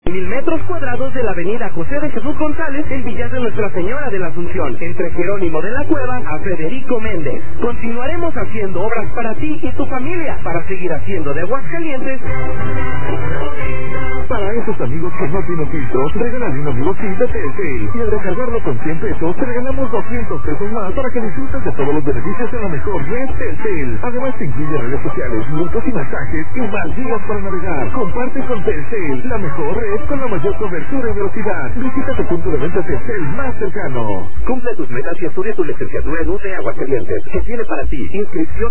1000 metros cuadrados de la avenida José de Jesús González en Villas de Nuestra Señora de la Asunción, entre Jerónimo de la Cueva a Federico Méndez. Continuaremos haciendo obras para ti y tu familia, para seguir haciendo de Aguascalientes. Para esos amigos que no tienen filtros, regálale un amigo SIM de Telcel. Y al recargarlo con 100 pesos, te regalamos 200 pesos más para que disfrutes de todos los beneficios de la mejor red Telcel. Además te incluye redes sociales, minutos y mensajes y más días para navegar. Comparte con Telcel, la mejor red con la mayor cobertura y velocidad. Visita tu punto de venta Telcel más cercano. Cumple tus metas y estudia tu licenciatura en UNE Aguascalientes, que tiene para ti inscripción